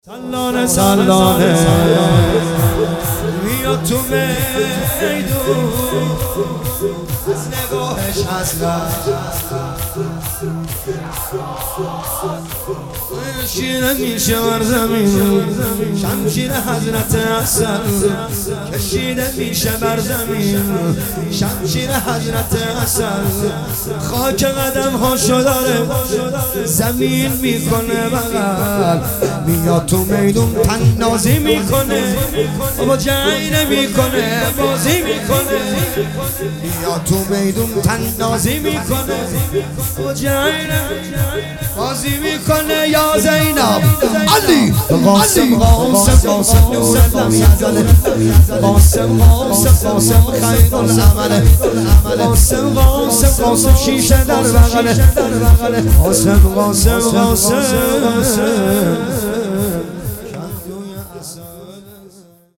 سالانه سالانه میاد تو میدون از نگاهش شیره میشه بر زمین شمشیر حضرت حسن کشیده میشه بر زمین شمشیر حضرت حسن خاک قدم هاشو داره زمین میکنه بغل میاد تو میدون تنازی میکنه با جنگ میکنه بازی میکنه میاد تو میدون تنازی میکنه با جنگ بازی میکنه یا زینب علی قاسم قاسم قاسم نور الدم قاسم قاسم قاسم خیر العمل قاسم قاسم قاسم شیشه در بغل قاسم قاسم قاسم